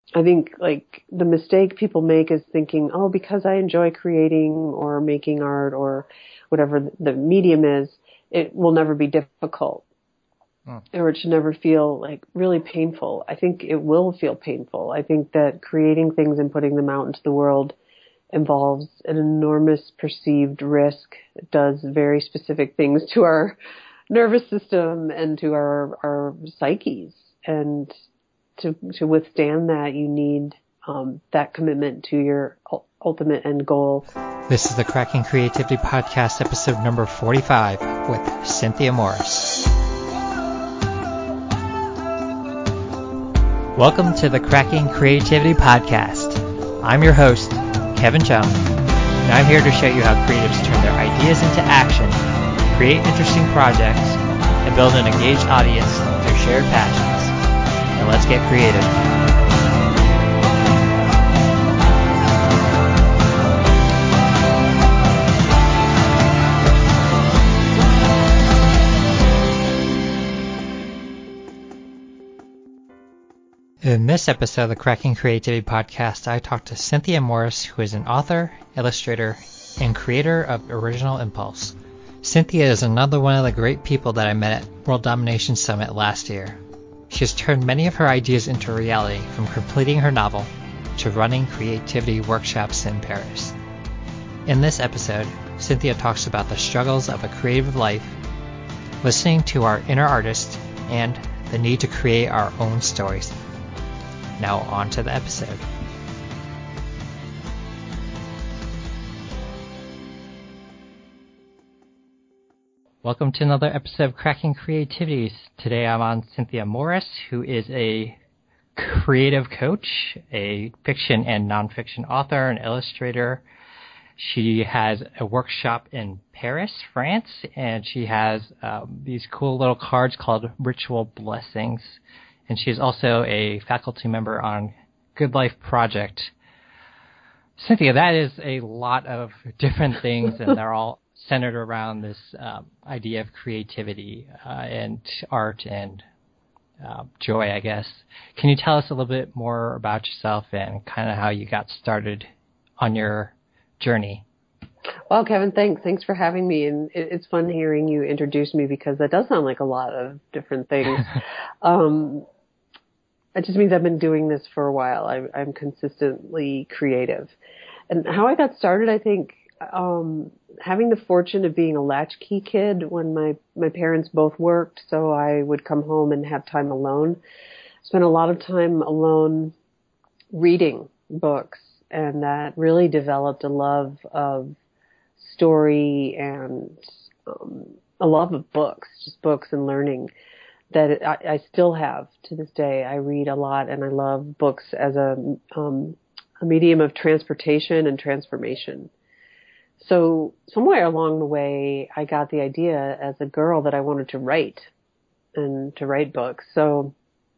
I think like the mistake people make is thinking, oh, because I enjoy creating or making art or whatever the medium is, it will never be difficult. Or it should never feel like really painful. I think it will feel painful. I think that creating things and putting them out into the world involves an enormous perceived risk. It does very specific things to our nervous system and to our psyches. And to withstand that, you need that commitment to your ultimate end goal. This is the Cracking Creativity Podcast, episode number 45 with Cynthia Morris. Welcome to the Cracking Creativity Podcast. I'm your host, Kevin Chung, and I'm here to show you how creatives turn their ideas into action, create interesting projects, and build an engaged audience through shared passions. Now let's get creative. In this episode of the Cracking Creativity Podcast, I talked to Cynthia Morris, who is an author, illustrator, and creator of Original Impulse. Cynthia is another one of the great people that I met at World Domination Summit last year. She has turned many of her ideas into reality, from completing her novel to running creativity workshops in Paris. In this episode, Cynthia talks about the struggles of a creative life, listening to our inner artist, and the need to create our own stories. Now on to the episode. Welcome to another episode of Cracking Creativities. Today I'm on Cynthia Morris, who is a creative coach, a fiction and nonfiction author, and illustrator. She has a workshop in Paris, France, and she has these cool little cards called Ritual Blessings. And she's also a faculty member on Good Life Project. Cynthia, that is a lot of different things, and they're all centered around this idea of creativity and art and joy, I guess. Can you tell us a little bit more about yourself and kind of how you got started on your journey? Well, Kevin, thanks for having me. And it's fun hearing you introduce me because that does sound like a lot of different things. It just means I've been doing this for a while. I'm consistently creative. And how I got started, I think, having the fortune of being a latchkey kid when my parents both worked, so I would come home and have time alone. Spent a lot of time alone reading books, and that really developed a love of story and a love of books, just books and learning that I still have to this day. I read a lot, and I love books as a medium of transportation and transformation. So somewhere along the way, I got the idea as a girl that I wanted to write and to write books. So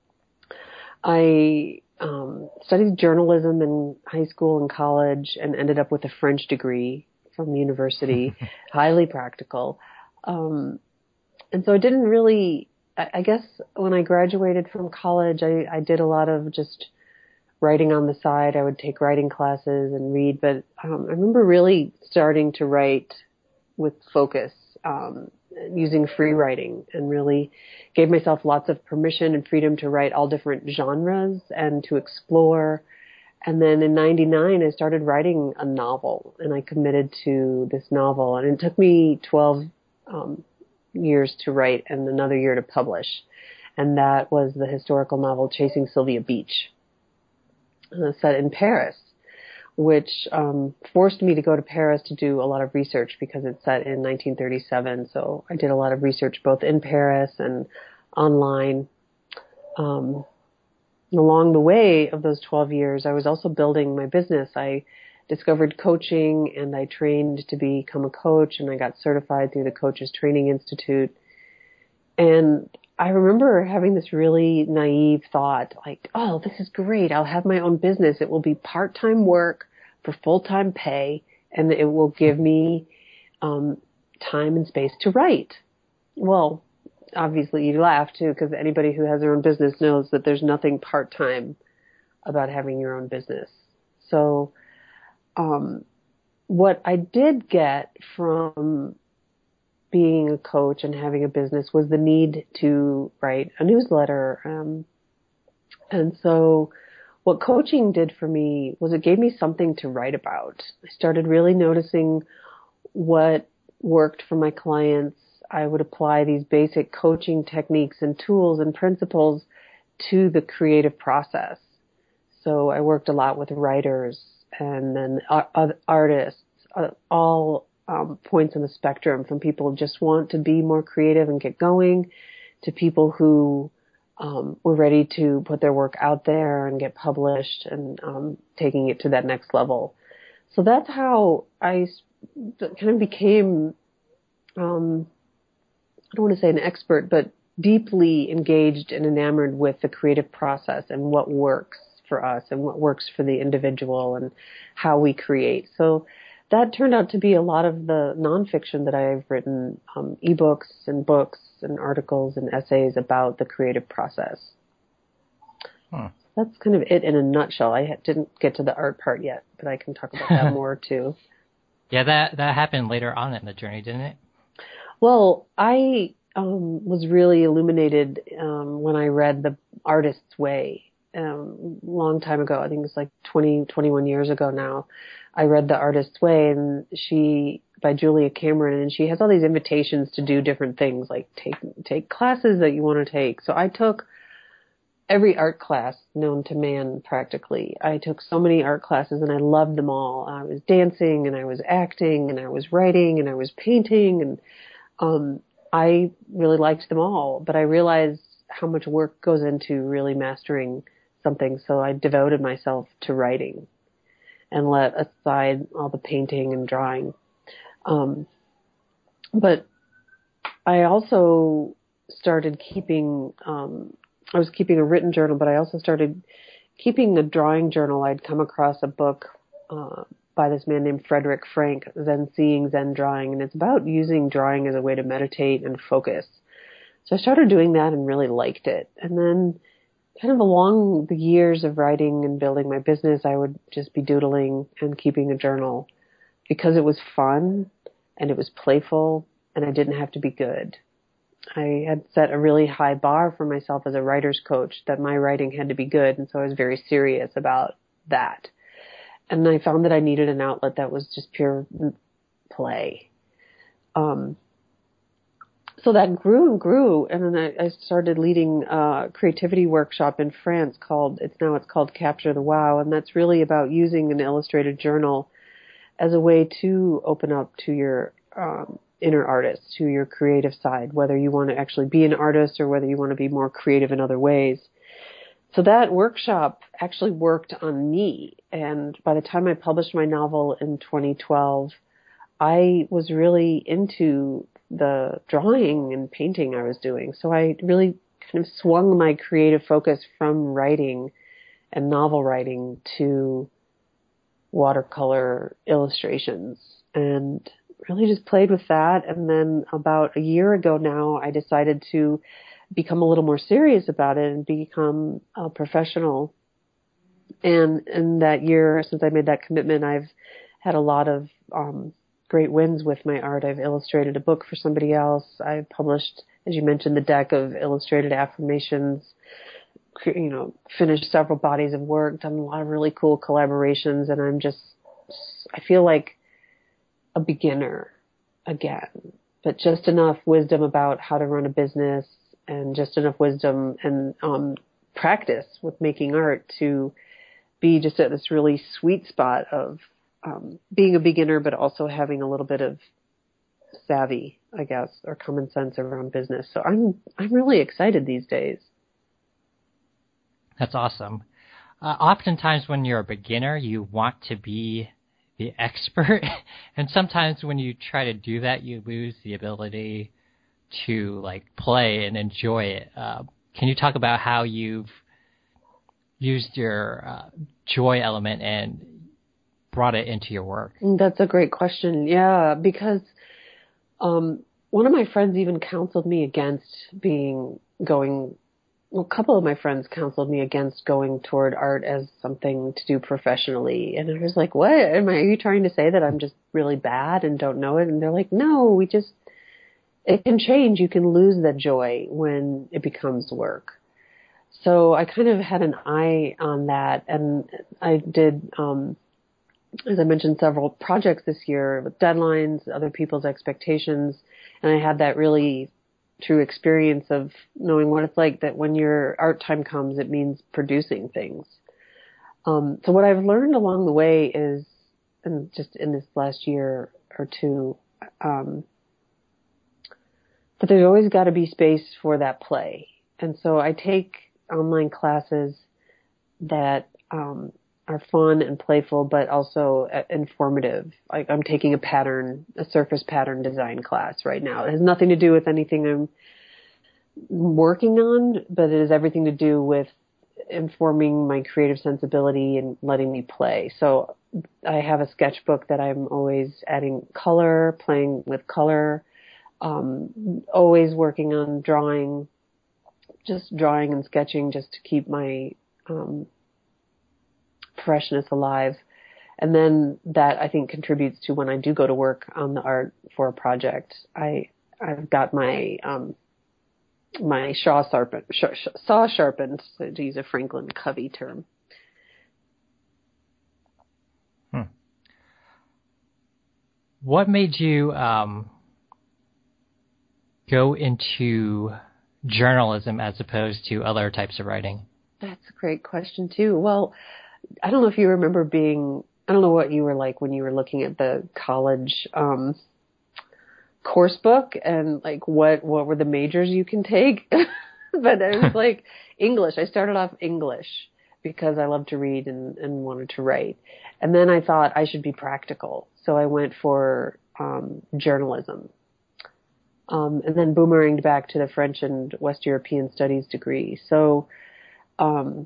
I studied journalism in high school and college and ended up with a French degree from university, highly practical. And so I didn't really, I guess when I graduated from college, I did a lot of just writing on the side. I would take writing classes and read, but I remember really starting to write with focus, using free writing, and really gave myself lots of permission and freedom to write all different genres and to explore. And then in 99, I started writing a novel, and I committed to this novel, and it took me 12 years to write and another year to publish. And that was the historical novel Chasing Sylvia Beach, set in Paris, which forced me to go to Paris to do a lot of research because it's set in 1937. So I did a lot of research both in Paris and online. Along the way of those 12 years, I was also building my business. I discovered coaching, and I trained to become a coach, and I got certified through the Coaches Training Institute. And I remember having this really naive thought, like, oh, this is great. I'll have my own business. It will be part-time work for full-time pay, and it will give me time and space to write. Well, obviously you laugh too, because anybody who has their own business knows that there's nothing part-time about having your own business. So, what I did get from being a coach and having a business was the need to write a newsletter. And so what coaching did for me was it gave me something to write about. I started really noticing what worked for my clients. I would apply these basic coaching techniques and tools and principles to the creative process. So I worked a lot with writers and then artists, all points in the spectrum, from people who just want to be more creative and get going to people who were ready to put their work out there and get published and taking it to that next level. So that's how I kind of became, I don't want to say an expert, but deeply engaged and enamored with the creative process and what works for us and what works for the individual and how we create. So that turned out to be a lot of the nonfiction that I've written, ebooks and books and articles and essays about the creative process. That's kind of it in a nutshell. I didn't get to the art part yet, but I can talk about that more too. Yeah, that happened later on in the journey, didn't it? Well, I was really illuminated when I read The Artist's Way long time ago. I think it's like 21 years ago now. I read The Artist's Way, and by Julia Cameron, and she has all these invitations to do different things, like take classes that you want to take. So I took every art class known to man, practically. I took so many art classes, and I loved them all. I was dancing, and I was acting, and I was writing, and I was painting, and I really liked them all. But I realized how much work goes into really mastering something, so I devoted myself to writing and let aside all the painting and drawing. But I also started keeping, I was keeping a written journal, but I also started keeping a drawing journal. I'd come across a book by this man named Frederick Frank, Zen Seeing, Zen Drawing, and it's about using drawing as a way to meditate and focus. So I started doing that and really liked it. And then kind of along the years of writing and building my business, I would just be doodling and keeping a journal because it was fun and it was playful and I didn't have to be good. I had set a really high bar for myself as a writer's coach that my writing had to be good, and so I was very serious about that. And I found that I needed an outlet that was just pure play. So that grew and grew, and then I started leading a creativity workshop in France it's called Capture the Wow, and that's really about using an illustrated journal as a way to open up to your inner artist, to your creative side, whether you want to actually be an artist or whether you want to be more creative in other ways. So that workshop actually worked on me, and by the time I published my novel in 2012, I was really into the drawing and painting I was doing. So I really kind of swung my creative focus from writing and novel writing to watercolor illustrations and really just played with that. And then about a year ago now, I decided to become a little more serious about it and become a professional. And in that year, since I made that commitment, I've had a lot of great wins with my art. I've illustrated a book for somebody else. I've published, as you mentioned, the deck of illustrated affirmations, finished several bodies of work, done a lot of really cool collaborations, and I feel like a beginner again, but just enough wisdom about how to run a business and just enough wisdom and practice with making art to be just at this really sweet spot of being a beginner, but also having a little bit of savvy, I guess, or common sense around business. So I'm really excited these days. That's awesome. Oftentimes when you're a beginner, you want to be the expert. And sometimes when you try to do that, you lose the ability to play and enjoy it. Can you talk about how you've used your joy element and brought it into your work? That's a great question. Yeah, because one of my friends even counseled me against going well, a couple of my friends counseled me against going toward art as something to do professionally. And I was like, what? Are you trying to say that I'm just really bad and don't know it? And they're like, no, it can change. You can lose that joy when it becomes work. So I kind of had an eye on that, and I did, as I mentioned, several projects this year with deadlines, other people's expectations, and I had that really true experience of knowing what it's like that when your art time comes, it means producing things. So what I've learned along the way is, and just in this last year or two, that there's always got to be space for that play. And so I take online classes that are fun and playful, but also informative. I'm taking a surface pattern design class right now. It has nothing to do with anything I'm working on, but it has everything to do with informing my creative sensibility and letting me play. So I have a sketchbook that I'm always adding color, playing with color, always working on drawing and sketching just to keep my freshness alive. And then that, I think, contributes to when I do go to work on the art for a project. I've got my my saw sharpened, to use a Franklin Covey term. What made you go into journalism as opposed to other types of writing? That's a great question too. Well, I don't know if you remember I don't know what you were like when you were looking at the college course book and like what were the majors you can take. But it was like English. I started off English because I love to read and wanted to write. And then I thought I should be practical. So I went for journalism. And then boomeranged back to the French and West European Studies degree. So when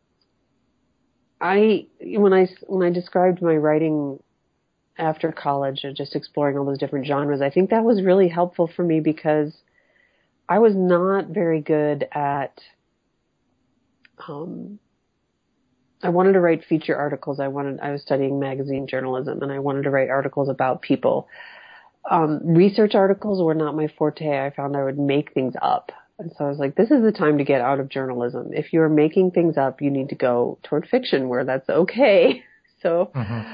I described my writing after college and just exploring all those different genres, I think that was really helpful for me because I was not very good at, I wanted to write feature articles. I was studying magazine journalism and I wanted to write articles about people. Research articles were not my forte. I found I would make things up. And so I was like, this is the time to get out of journalism. If you're making things up, you need to go toward fiction where that's okay. So,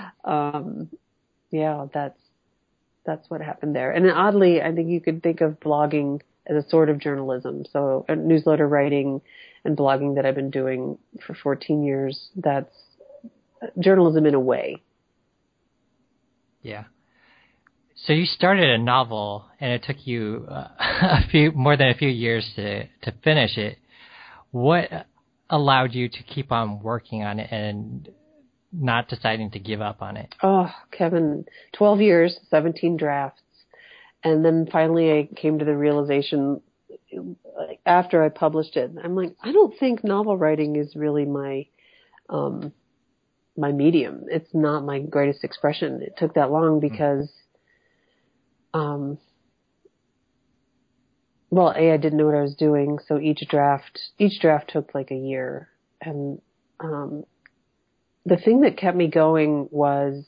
yeah, that's what happened there. And oddly, I think you could think of blogging as a sort of journalism. So newsletter writing and blogging that I've been doing for 14 years, that's journalism in a way. Yeah. So you started a novel, and it took you more than a few years to finish it. What allowed you to keep on working on it and not deciding to give up on it? Oh, Kevin, 12 years, 17 drafts. And then finally I came to the realization after I published it, I'm like, I don't think novel writing is really my medium. It's not my greatest expression. It took that long because well, I didn't know what I was doing, so each draft took like a year. And the thing that kept me going was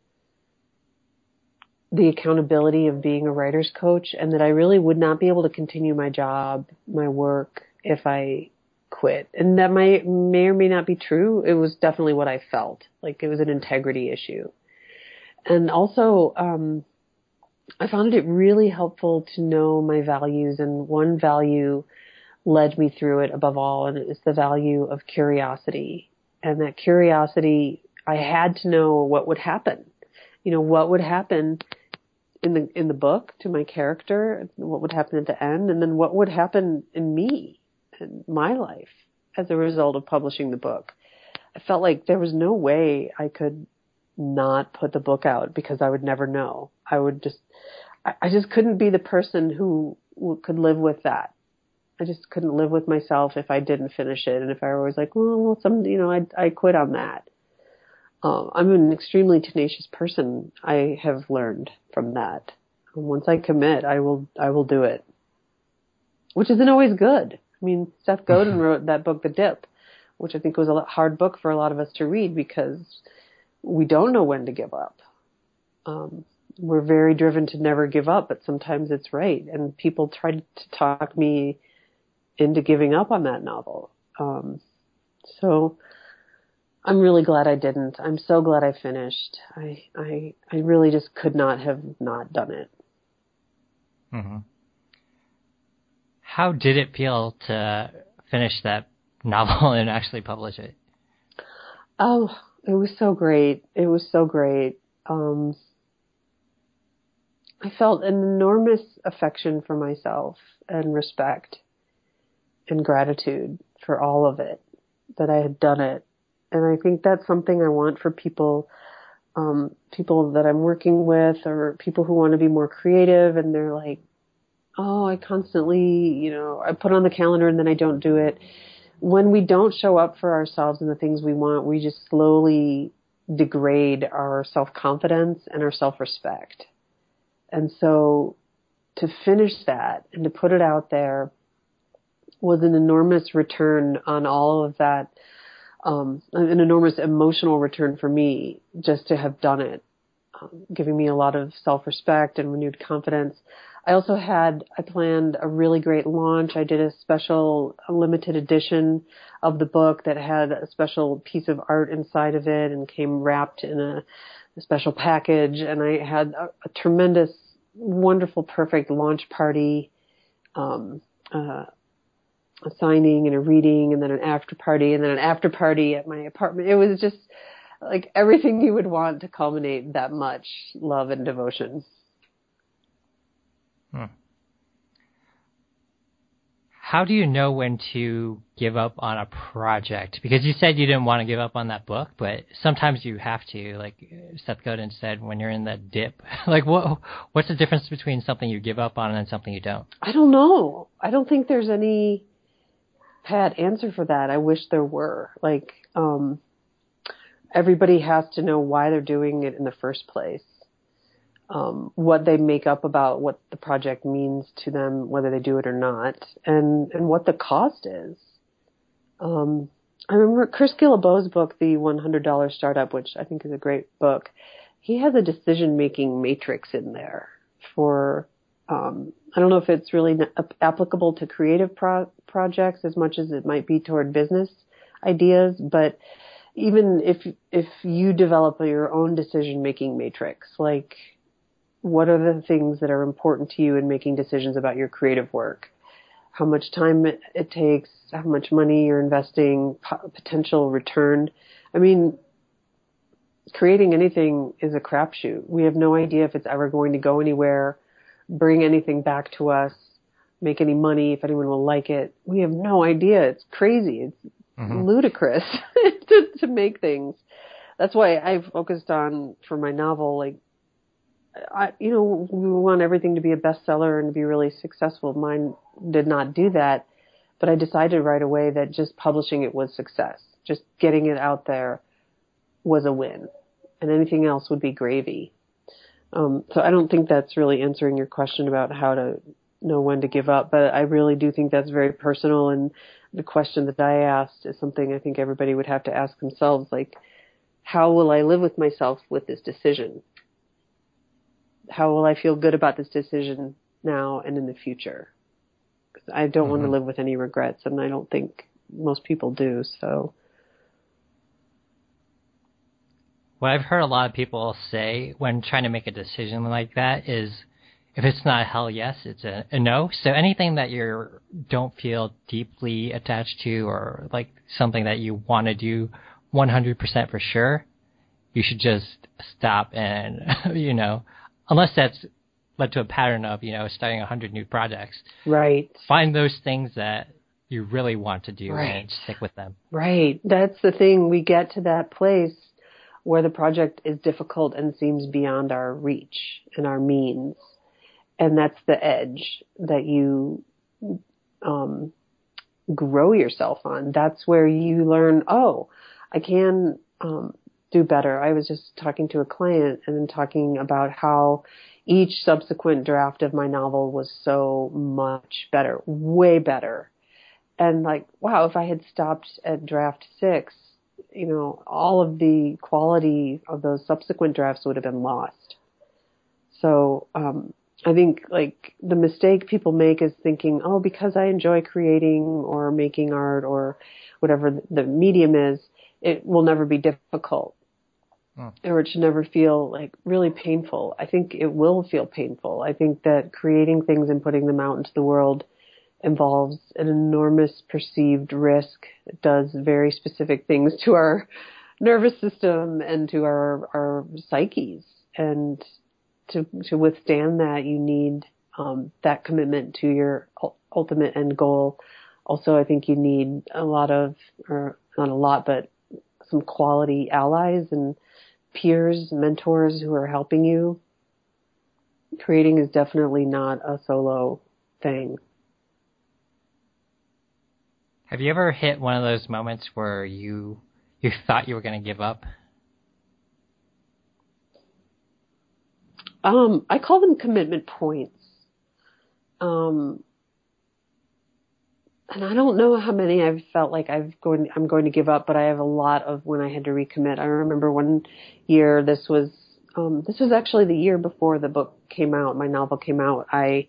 the accountability of being a writer's coach, and that I really would not be able to continue my job, my work, if I quit. And that may or may not be true. It was definitely what I felt. Like it was an integrity issue. And also, I found it really helpful to know my values, and one value led me through it above all, and it's the value of curiosity. And that curiosity, I had to know what would happen. You know, what would happen in the book to my character, what would happen at the end, and then what would happen in me and my life as a result of publishing the book. I felt like there was no way I could not put the book out because I would never know. I just couldn't be the person who could live with that. I just couldn't live with myself if I didn't finish it. And if I was like, I quit on that. I'm an extremely tenacious person. I have learned from that. Once I commit, I will do it, which isn't always good. I mean, Seth Godin wrote that book, The Dip, which I think was a hard book for a lot of us to read because we don't know when to give up. We're very driven to never give up, but sometimes it's right. And people tried to talk me into giving up on that novel. So I'm really glad I didn't. I'm so glad I finished. I really just could not have not done it. Mm-hmm. How did it feel to finish that novel and actually publish it? Oh, it was so great. It was so great. I felt an enormous affection for myself and respect and gratitude for all of it, that I had done it. And I think that's something I want for people, people that I'm working with or people who want to be more creative and they're like, oh, I constantly, I put on the calendar and then I don't do it. When we don't show up for ourselves and the things we want, we just slowly degrade our self-confidence and our self-respect. And so to finish that and to put it out there was an enormous return on all of that, an enormous emotional return for me just to have done it, giving me a lot of self-respect and renewed confidence. I planned a really great launch. I did a limited edition of the book that had a special piece of art inside of it and came wrapped in a special package. And I had a tremendous, wonderful, perfect launch party, a signing and a reading and then an after party at my apartment. It was just like everything you would want to culminate that much love and devotion. How do you know when to give up on a project? Because you said you didn't want to give up on that book, but sometimes you have to. Like Seth Godin said, when you're in that dip, like what's the difference between something you give up on and something you don't? I don't know. I don't think there's any pat answer for that. I wish there were. Like, everybody has to know why they're doing it in the first place. What they make up about what the project means to them, whether they do it or not, and what the cost is. I remember Chris Guillebeau's book, The $100 Startup, which I think is a great book. He has a decision-making matrix in there for, I don't know if it's really applicable to creative projects as much as it might be toward business ideas, but even if you develop your own decision-making matrix, like, what are the things that are important to you in making decisions about your creative work? How much time it takes, how much money you're investing, potential return. I mean, creating anything is a crapshoot. We have no idea if it's ever going to go anywhere, bring anything back to us, make any money, if anyone will like it. We have no idea. It's crazy. It's ludicrous to make things. That's why I focused on, for my novel, like, we want everything to be a bestseller and to be really successful. Mine did not do that, but I decided right away that just publishing it was success. Just getting it out there was a win, and anything else would be gravy. So I don't think that's really answering your question about how to know when to give up, but I really do think that's very personal, and the question that I asked is something I think everybody would have to ask themselves, like, how will I live with myself with this decision? How will I feel good about this decision now and in the future? I don't want to live with any regrets, and I don't think most people do. So, what I've heard a lot of people say when trying to make a decision like that is, if it's not a hell yes, it's a no. So anything that you don't feel deeply attached to, or like something that you want to do 100% for sure, you should just stop and, unless that's led to a pattern of, starting 100 new projects. Right. Find those things that you really want to do and stick with them. Right. That's the thing. We get to that place where the project is difficult and seems beyond our reach and our means. And that's the edge that you grow yourself on. That's where you learn, I can do better. I was just talking to a client and talking about how each subsequent draft of my novel was so much better, way better. And like, wow, if I had stopped at draft 6, all of the quality of those subsequent drafts would have been lost. So, I think like the mistake people make is thinking, oh, because I enjoy creating or making art or whatever the medium is, it will never be difficult. Or it should never feel like really painful. I think it will feel painful. I think that creating things and putting them out into the world involves an enormous perceived risk. It does very specific things to our nervous system and to our psyches. And to withstand that, you need that commitment to your ultimate end goal. Also, I think you need a lot of, or not a lot, but some quality allies and peers, mentors who are helping you. Creating is definitely not a solo thing. Have you ever hit one of those moments where you thought you were going to give up? I call them commitment points. And I don't know how many I've felt like I'm going to give up, but I have a lot of when I had to recommit. I remember one year, this was actually the year before the book came out, my novel came out. I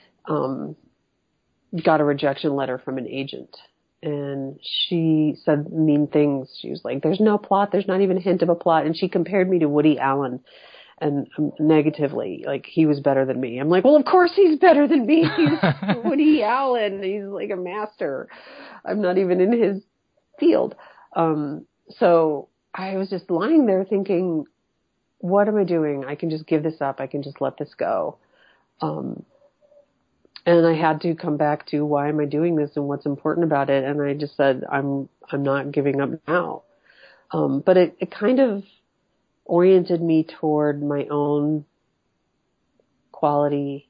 got a rejection letter from an agent, and she said mean things. She was like, there's no plot, there's not even a hint of a plot. And she compared me to Woody Allen, and negatively, like he was better than me. I'm like, well, of course he's better than me. He's Woody Allen. He's like a master. I'm not even in his field. So I was just lying there thinking, what am I doing? I can just give this up. I can just let this go. And I had to come back to why am I doing this and what's important about it. And I just said, I'm not giving up now. But it kind of oriented me toward my own quality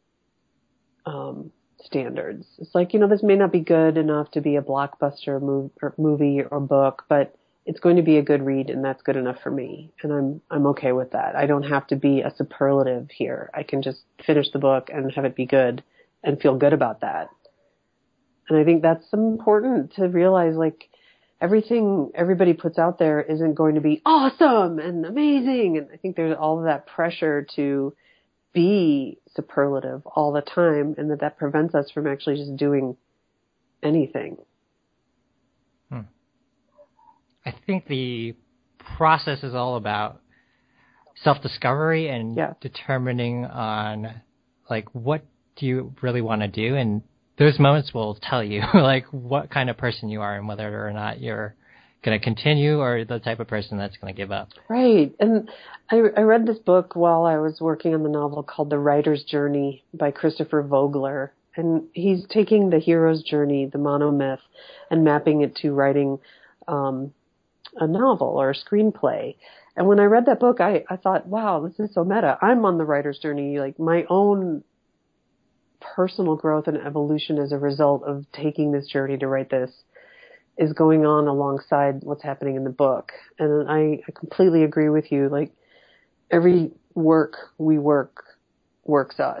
standards. It's like, this may not be good enough to be a blockbuster movie or book, but it's going to be a good read, and that's good enough for me. And I'm okay with that. I don't have to be a superlative here. I can just finish the book and have it be good and feel good about that. And I think that's important to realize, like, everything everybody puts out there isn't going to be awesome and amazing. And I think there's all of that pressure to be superlative all the time, and that prevents us from actually just doing anything. I think the process is all about self-discovery and determining on, like, what do you really want to do? And those moments will tell you, like, what kind of person you are and whether or not you're going to continue or the type of person that's going to give up. Right. And I read this book while I was working on the novel called The Writer's Journey by Christopher Vogler. And he's taking the hero's journey, the monomyth, and mapping it to writing a novel or a screenplay. And when I read that book, I thought, wow, this is so meta. I'm on the writer's journey. Like, my own personal growth and evolution as a result of taking this journey to write this is going on alongside what's happening in the book. And I completely agree with you. Like, every work we works us.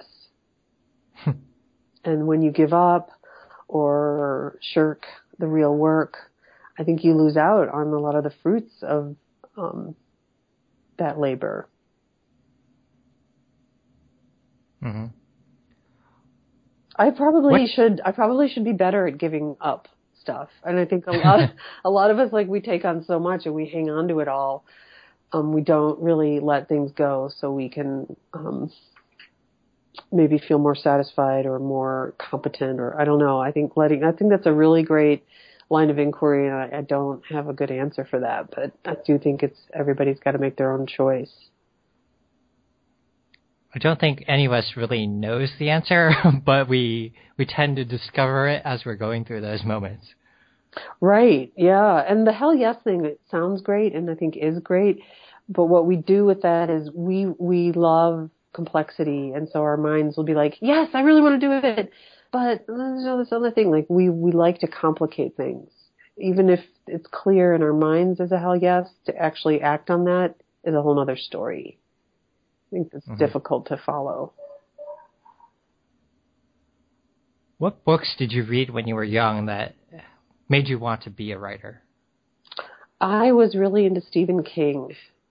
And when you give up or shirk the real work, I think you lose out on a lot of the fruits of that labor. Mm-hmm. I probably should be better at giving up stuff. And I think a lot of us, like, we take on so much and we hang on to it all. We don't really let things go so we can maybe feel more satisfied or more competent, or I don't know. I think that's a really great line of inquiry, and I don't have a good answer for that, but I do think everybody's got to make their own choice. I don't think any of us really knows the answer, but we tend to discover it as we're going through those moments. Right. Yeah. And the hell yes thing, it sounds great and I think is great. But what we do with that is we love complexity. And so our minds will be like, yes, I really want to do it. But there's this other thing, like we like to complicate things. Even if it's clear in our minds as a hell yes, to actually act on that is a whole other story. I think it's difficult to follow. What books did you read when you were young that made you want to be a writer? I was really into Stephen King,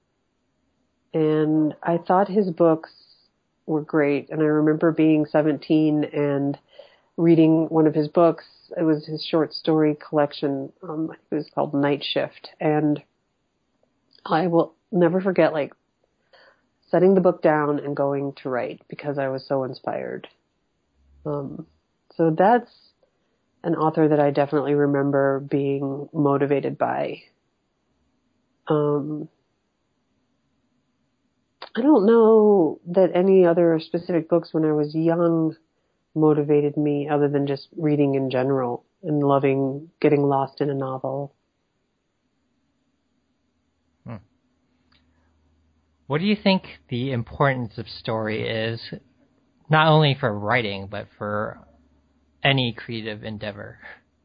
and I thought his books were great. And I remember being 17 and reading one of his books. It was his short story collection. I think it was called Night Shift. And I will never forget, like, setting the book down and going to write because I was so inspired. So that's an author that I definitely remember being motivated by. I don't know that any other specific books when I was young motivated me other than just reading in general and loving getting lost in a novel. What do you think the importance of story is, not only for writing, but for any creative endeavor?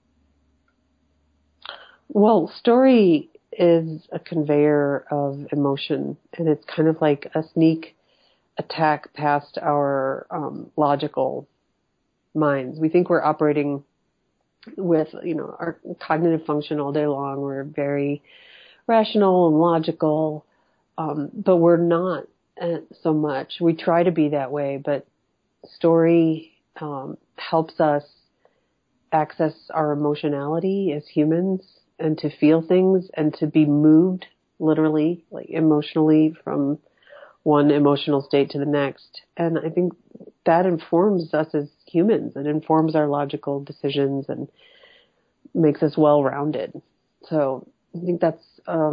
Well, story is a conveyor of emotion, and it's kind of like a sneak attack past our logical minds. We think we're operating with, our cognitive function all day long. We're very rational and logical, but we're not so much. We try to be that way, but story helps us access our emotionality as humans and to feel things and to be moved literally, like emotionally, from one emotional state to the next. And I think that informs us as humans. It informs our logical decisions and makes us well-rounded. So I think that's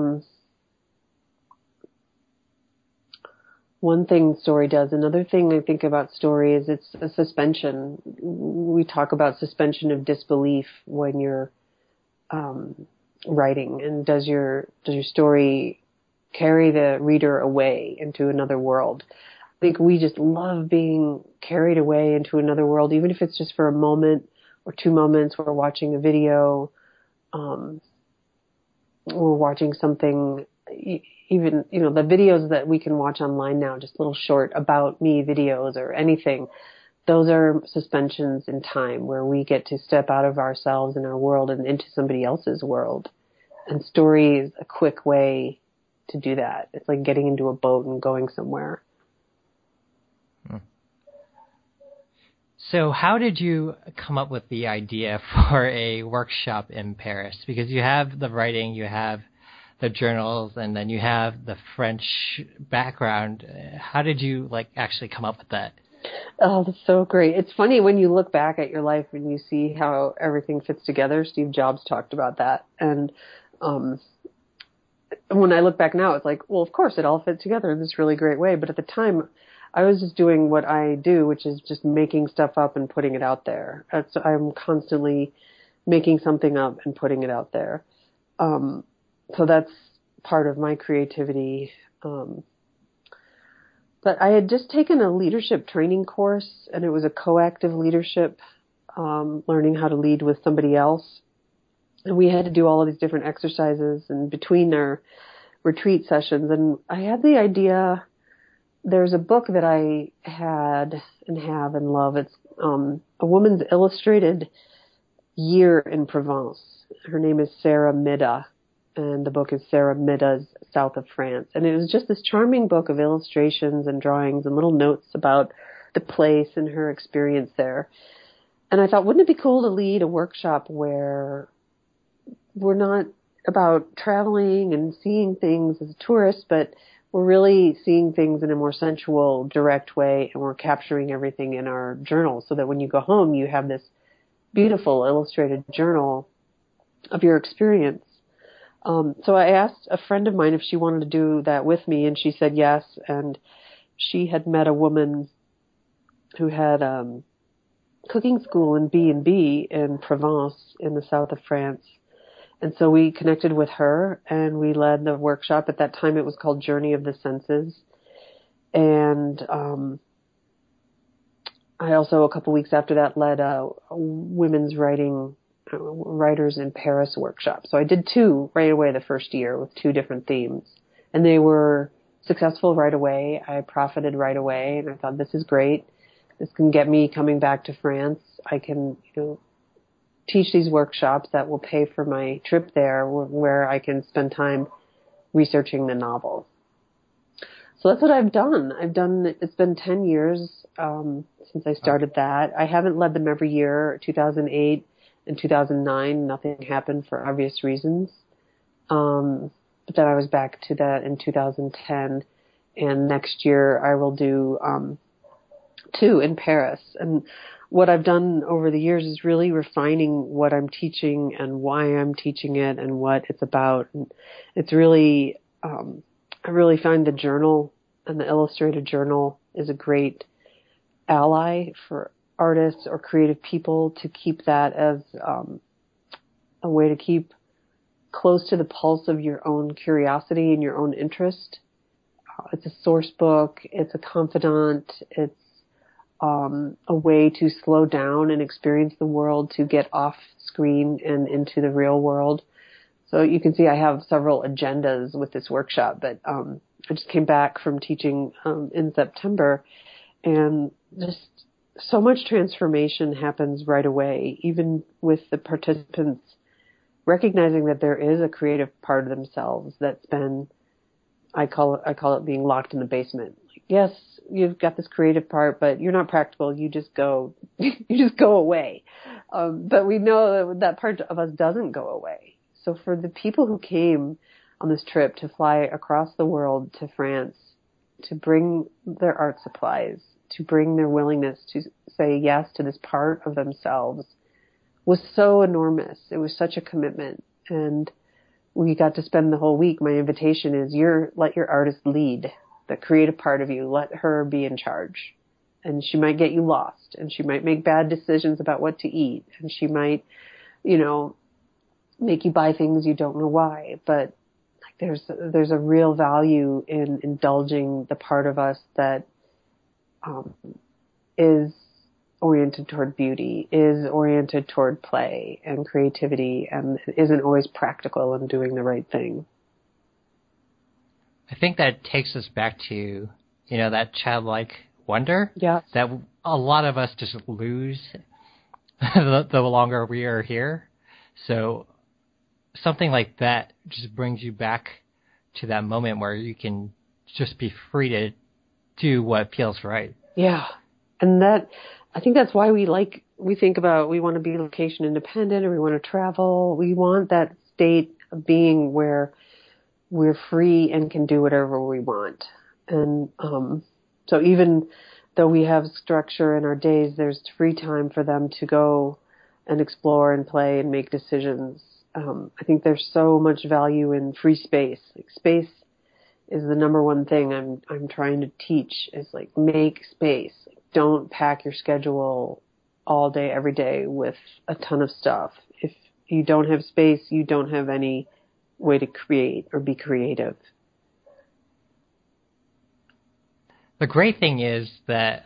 one thing story does. Another thing I think about story is it's a suspension. We talk about suspension of disbelief when you're writing. And does your story carry the reader away into another world? I think we just love being carried away into another world, even if it's just for a moment or 2 moments. We're watching a video, we're watching something, even, the videos that we can watch online now, just little short about me videos or anything. Those are suspensions in time where we get to step out of ourselves and our world and into somebody else's world. And story is a quick way to do that. It's like getting into a boat and going somewhere. So how did you come up with the idea for a workshop in Paris? Because you have the writing, you have the journals, and then you have the French background. How did you actually come up with that? Oh, that's so great. It's funny when you look back at your life and you see how everything fits together. Steve Jobs talked about that. And when I look back now, it's like, well, of course it all fit together in this really great way. But at the time, I was just doing what I do, which is just making stuff up and putting it out there. I'm constantly making something up and putting it out there. So that's part of my creativity. But I had just taken a leadership training course, and it was a coactive leadership, learning how to lead with somebody else. And we had to do all of these different exercises in between our retreat sessions. And I had the idea, there's a book that I had and have and love. It's a woman's illustrated year in Provence. Her name is Sarah Mida, and the book is Sarah Mida's South of France. And it was just this charming book of illustrations and drawings and little notes about the place and her experience there. And I thought, wouldn't it be cool to lead a workshop where we're not about traveling and seeing things as a tourist, but we're really seeing things in a more sensual, direct way, and we're capturing everything in our journal so that when you go home, you have this beautiful illustrated journal of your experience. So I asked a friend of mine if she wanted to do that with me, and she said yes. And she had met a woman who had cooking school in B&B in Provence in the south of France. And so we connected with her and we led the workshop. At that time, it was called Journey of the Senses. And I also, a couple weeks after that, led a women's writers in Paris workshop. So I did 2 right away the first year with 2 different themes. And they were successful right away. I profited right away. And I thought, this is great. This can get me coming back to France. I can, teach these workshops that will pay for my trip there, where I can spend time researching the novel. So that's what I've done. It's been 10 years since I started that. I haven't led them every year. 2008 and 2009, nothing happened for obvious reasons. But then I was back to that in 2010. And next year I will do 2 in Paris. And what I've done over the years is really refining what I'm teaching and why I'm teaching it and what it's about. And it's really, I really find the journal and the illustrated journal is a great ally for artists or creative people to keep that as a way to keep close to the pulse of your own curiosity and your own interest. It's a source book. It's a confidant. It's a way to slow down and experience the world, to get off screen and into the real world. So you can see I have several agendas with this workshop, but I just came back from teaching in September, and just so much transformation happens right away, even with the participants recognizing that there is a creative part of themselves that's been, I call it being locked in the basement. Like, yes, you've got this creative part, but you're not practical. You just go, away. But we know that part of us doesn't go away. So for the people who came on this trip to fly across the world to France, to bring their art supplies, to bring their willingness to say yes to this part of themselves, was so enormous. It was such a commitment. And we got to spend the whole week. My invitation is let your artist lead, the creative part of you. Let her be in charge. And she might get you lost, and she might make bad decisions about what to eat, and she might, make you buy things you don't know why. But there's a real value in indulging the part of us that is oriented toward beauty, is oriented toward play and creativity, and isn't always practical and doing the right thing. I think that takes us back to, that childlike wonder that a lot of us just lose the longer we are here. So something like that just brings you back to that moment where you can just be free to do what feels right. Yeah. And I think that's why we think about, we want to be location independent, or we want to travel. We want that state of being where we're free and can do whatever we want. And so even though we have structure in our days, there's free time for them to go and explore and play and make decisions. I think there's so much value in free space. Like, space is the number one thing I'm trying to teach, is like, make space. Don't pack your schedule all day, every day with a ton of stuff. If you don't have space, you don't have any way to create or be creative. The great thing is that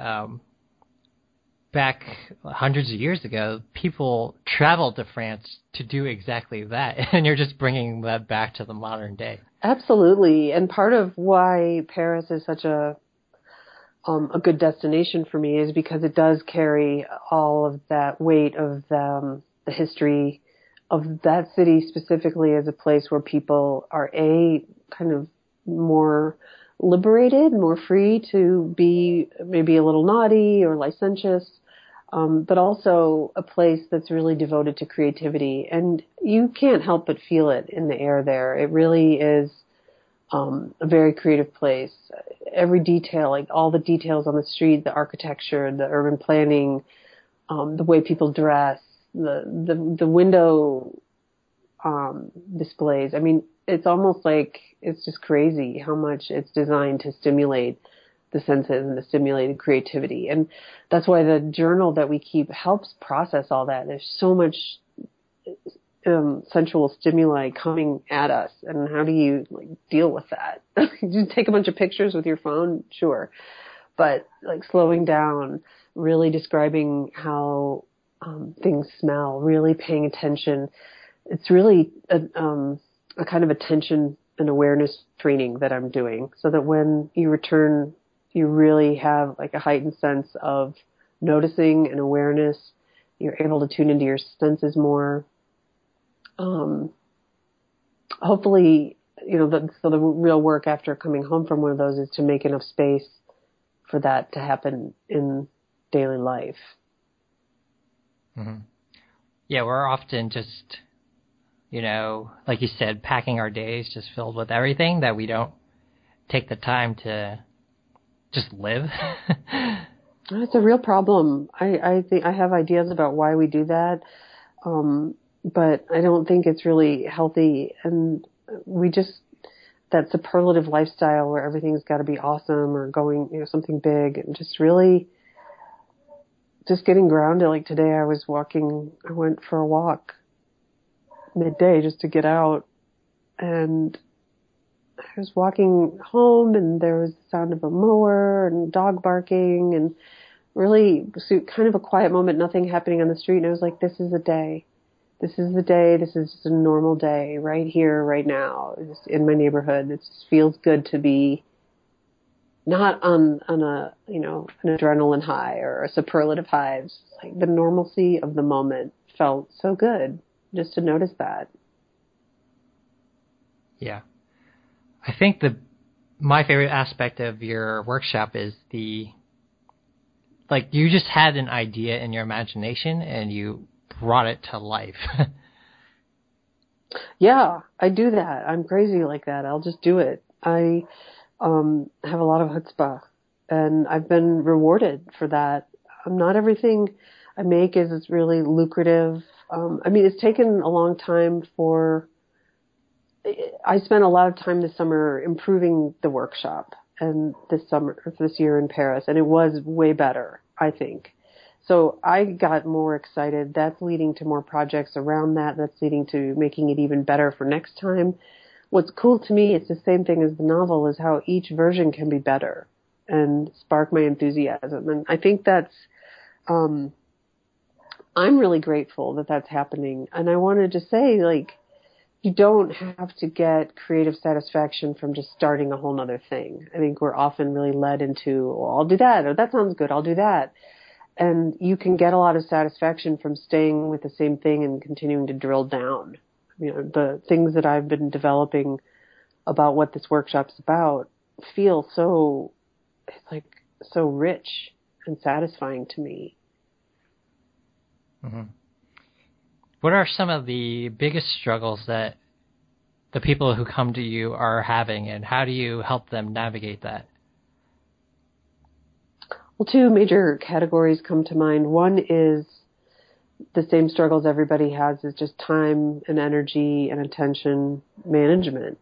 back hundreds of years ago, people traveled to France to do exactly that, and you're just bringing that back to the modern day. Absolutely, and part of why Paris is such a good destination for me is because it does carry all of that weight of the history of that city, specifically as a place where people are kind of more liberated, more free to be maybe a little naughty or licentious, but also a place that's really devoted to creativity. And you can't help but feel it in the air there. It really is a very creative place. Every detail, like all the details on the street, the architecture, the urban planning, the way people dress, the window displays. I mean, it's almost like, it's just crazy how much it's designed to stimulate the senses and to stimulate creativity. And that's why the journal that we keep helps process all that. There's so much sensual stimuli coming at us, and how do you deal with that? You take a bunch of pictures with your phone, sure, but slowing down, really describing how things smell, really paying attention. It's really a kind of attention and awareness training that I'm doing, so that when you return, you really have a heightened sense of noticing and awareness. You're able to tune into your senses more. Hopefully, so the real work after coming home from one of those is to make enough space for that to happen in daily life. Mm-hmm. Yeah, we're often just, like you said, packing our days just filled with everything that we don't take the time to just live. It's a real problem. I think I have ideas about why we do that, but I don't think it's really healthy. And that superlative lifestyle where everything's got to be awesome or going, something big, and just really just getting grounded. Like today I went for a walk midday just to get out, and I was walking home and there was the sound of a mower and dog barking and really kind of a quiet moment, nothing happening on the street. And I was like, this is the day. This is the day. This is just a normal day right here, right now, just in my neighborhood. It just feels good to be not on an adrenaline high or a superlative high. It's just like the normalcy of the moment felt so good just to notice that. Yeah. I think my favorite aspect of your workshop is you just had an idea in your imagination and you brought it to life. Yeah, I do that. I'm crazy like that. I'll just do it. I have a lot of chutzpah, and I've been rewarded for that. Not everything I make is really lucrative. It's taken a long time I spent a lot of time this summer improving the workshop, and this year in Paris, and it was way better, I think. So I got more excited. That's leading to more projects around that. That's leading to making it even better for next time. What's cool to me, it's the same thing as the novel, is how each version can be better and spark my enthusiasm. And I think that's, I'm really grateful that that's happening. And I wanted to say, you don't have to get creative satisfaction from just starting a whole nother thing. I think we're often really led into, well, I'll do that, or that sounds good, I'll do that. And you can get a lot of satisfaction from staying with the same thing and continuing to drill down. The things that I've been developing about what this workshop's about feel so rich and satisfying to me. Mm-hmm. What are some of the biggest struggles that the people who come to you are having, and how do you help them navigate that? Well, two major categories come to mind. One is the same struggles everybody has, is just time and energy and attention management.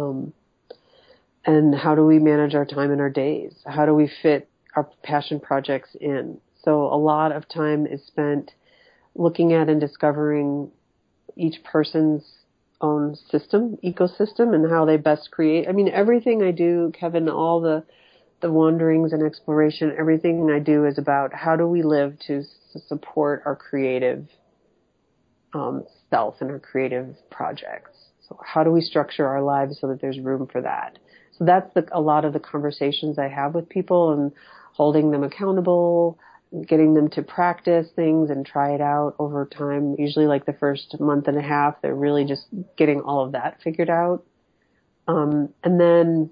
And how do we manage our time and our days? How do we fit our passion projects in? So a lot of time is spent looking at and discovering each person's own ecosystem, and how they best create. Everything I do, Kevin, all the wanderings and exploration, everything I do is about how do we live to support our creative self and our creative projects. So how do we structure our lives so that there's room for that? So that's a lot of the conversations I have with people, and holding them accountable, getting them to practice things and try it out over time. Usually like the first month and a half, they're really just getting all of that figured out. And then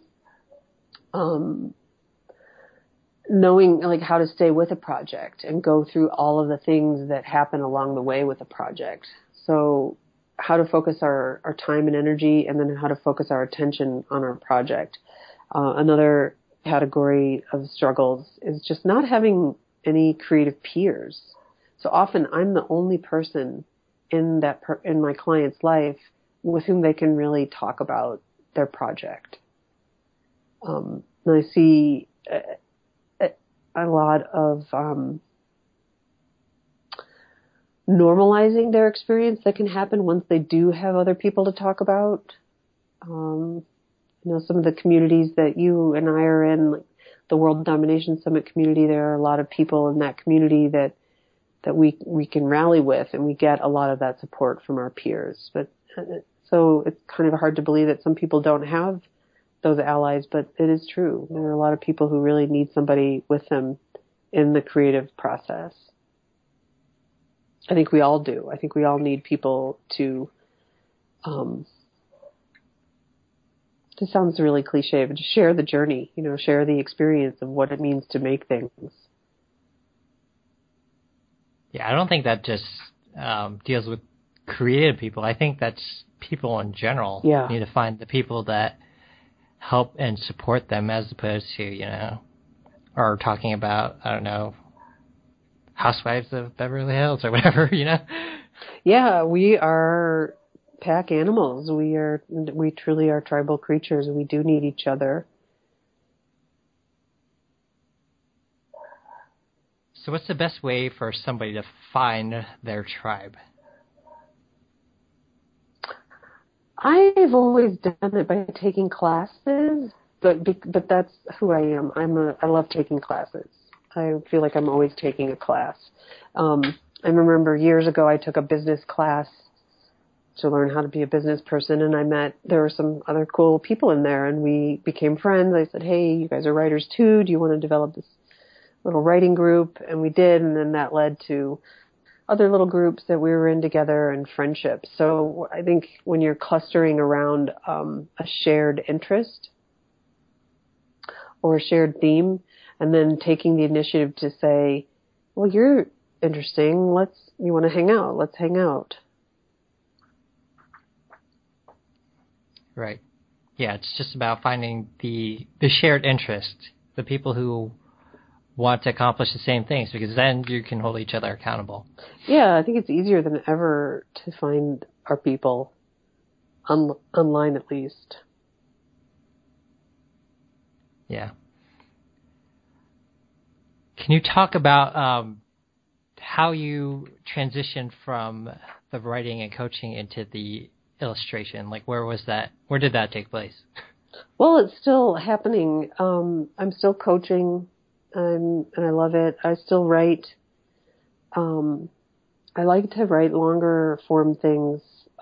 knowing how to stay with a project and go through all of the things that happen along the way with a project. So how to focus our time and energy, and then how to focus our attention on our project. Another category of struggles is just not having any creative peers. So often I'm the only person in my client's life with whom they can really talk about their project. And I see a lot of normalizing their experience that can happen once they do have other people to talk about. Some of the communities that you and I are in, like the World Domination Summit community, there are a lot of people in that community that we can rally with, and we get a lot of that support from our peers. But so it's kind of hard to believe that some people don't have those allies, but it is true. There are a lot of people who really need somebody with them in the creative process. I think we all do. I think we all need people to, this sounds really cliche, but just share the journey, share the experience of what it means to make things. Yeah, I don't think that just deals with creative people. I think that's people in general. Yeah. Need to find the people that help and support them as opposed to, or talking about, I don't know, Housewives of Beverly Hills or whatever, Yeah, we are pack animals. We truly are tribal creatures. We do need each other. So what's the best way for somebody to find their tribe? I've always done it by taking classes, but that's who I am. I love taking classes. I feel like I'm always taking a class. I remember years ago I took a business class to learn how to be a business person, and there were some other cool people in there, and we became friends. I said, hey, you guys are writers too. Do you want to develop this little writing group? And we did, and then that led to other little groups that we were in together and friendships. So I think when you're clustering around a shared interest or a shared theme, and then taking the initiative to say, well, you're interesting. You want to hang out? Let's hang out. Right. Yeah, it's just about finding the shared interest, the people who want to accomplish the same things, because then you can hold each other accountable. Yeah, I think it's easier than ever to find our people, online at least. Yeah. Can you talk about how you transitioned from the writing and coaching into the illustration? Like, where did that take place? Well, it's still happening. I'm still coaching, and I love it. I still write. I like to write longer form things.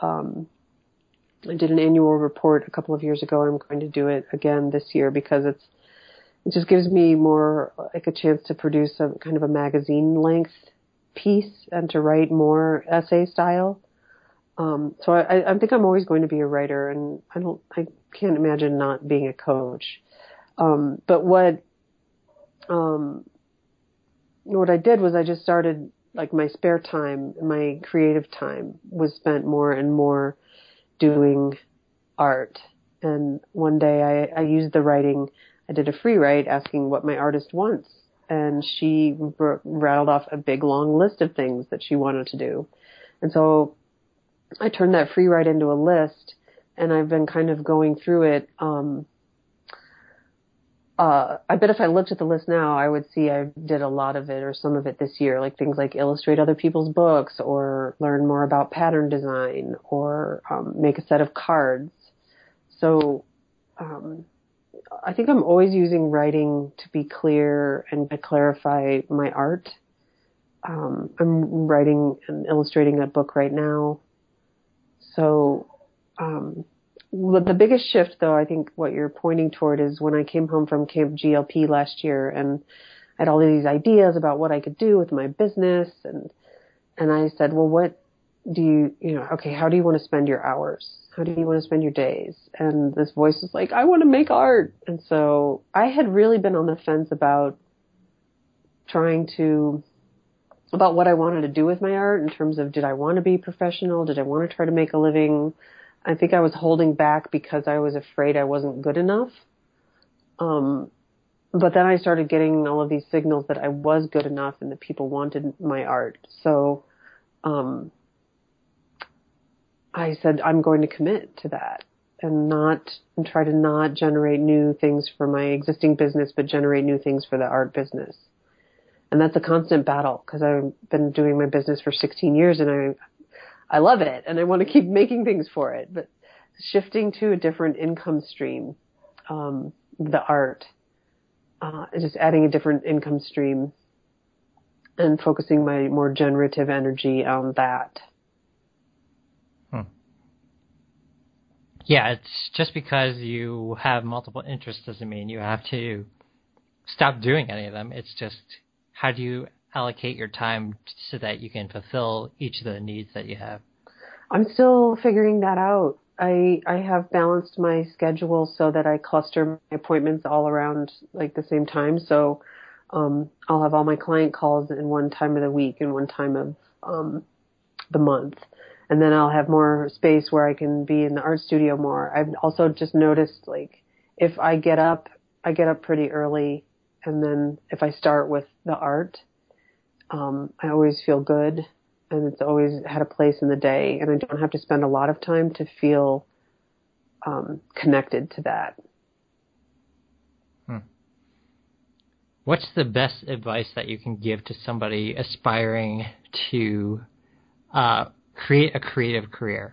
I did an annual report a couple of years ago, and I'm going to do it again this year because it just gives me more like a chance to produce a kind of a magazine length piece and to write more essay style. So I think I'm always going to be a writer, and I can't imagine not being a coach. But what I did was I just started, like, my spare time, my creative time was spent more and more doing art. And one day I used the writing. I did a free write asking what my artist wants. And she rattled off a big long list of things that she wanted to do. And so I turned that free write into a list, and I've been kind of going through it. I bet if I looked at the list now, I would see I did a lot of it or some of it this year, like things like illustrate other people's books or learn more about pattern design or make a set of cards. So I think I'm always using writing to be clear and to clarify my art. I'm writing and illustrating a book right now. So the biggest shift, though, I think what you're pointing toward is when I came home from Camp GLP last year, and I had all these ideas about what I could do with my business, and I said, well, what do okay, how do you want to spend your hours? How do you want to spend your days? And this voice was like, I want to make art. And so I had really been on the fence about about what I wanted to do with my art in terms of, did I want to be professional? Did I want to try to make a living? I think I was holding back because I was afraid I wasn't good enough. But then I started getting all of these signals that I was good enough and that people wanted my art. So, I said, I'm going to commit to that and try to not generate new things for my existing business, but generate new things for the art business. And that's a constant battle because I've been doing my business for 16 years and I love it and I want to keep making things for it, but shifting to a different income stream, the art, just adding a different income stream and focusing my more generative energy on that. Yeah, it's just because you have multiple interests doesn't mean you have to stop doing any of them. It's just how do you allocate your time so that you can fulfill each of the needs that you have? I'm still figuring that out. I have balanced my schedule so that I cluster my appointments all around like the same time. So I'll have all my client calls in one time of the week and one time of the month. And then I'll have more space where I can be in the art studio more. I've also just noticed, like, if I get up pretty early, and then if I start with the art, I always feel good, and it's always had a place in the day, and I don't have to spend a lot of time to feel connected to that. What's the best advice that you can give to somebody aspiring to create a creative career?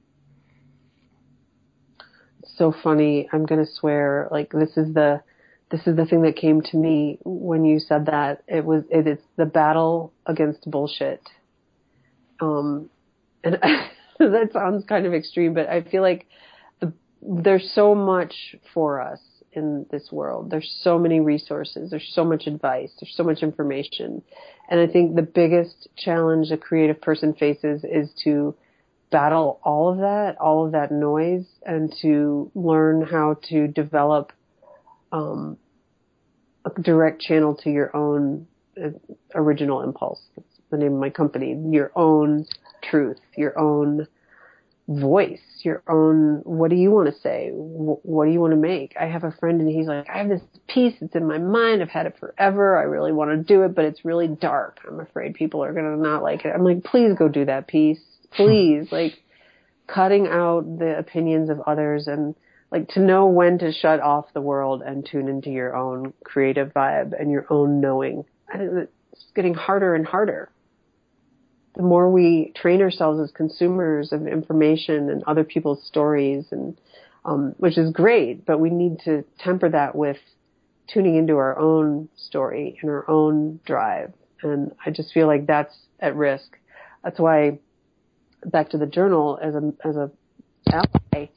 It's so funny. I'm going to swear, like, this is the thing that came to me when you said that. It's the battle against bullshit. And that sounds kind of extreme, but I feel like there's so much for us in this world. There's so many resources. There's so much advice. There's so much information. And I think the biggest challenge a creative person faces is to battle all of that noise, and to learn how to develop a direct channel to your own original impulse. That's the name of my company. Your own truth, your own voice, your own, what do you want to say? What do you want to make? I have a friend and he's like, I have this piece that's in my mind. I've had it forever. I really want to do it, but it's really dark. I'm afraid people are going to not like it. I'm like, please go do that piece. Please. Like, cutting out the opinions of others, and like to know when to shut off the world and tune into your own creative vibe and your own knowing. I think it's getting harder and harder. The more we train ourselves as consumers of information and other people's stories, and which is great, but we need to temper that with tuning into our own story and our own drive. And I just feel like that's at risk. That's why, back to the journal, as a ally,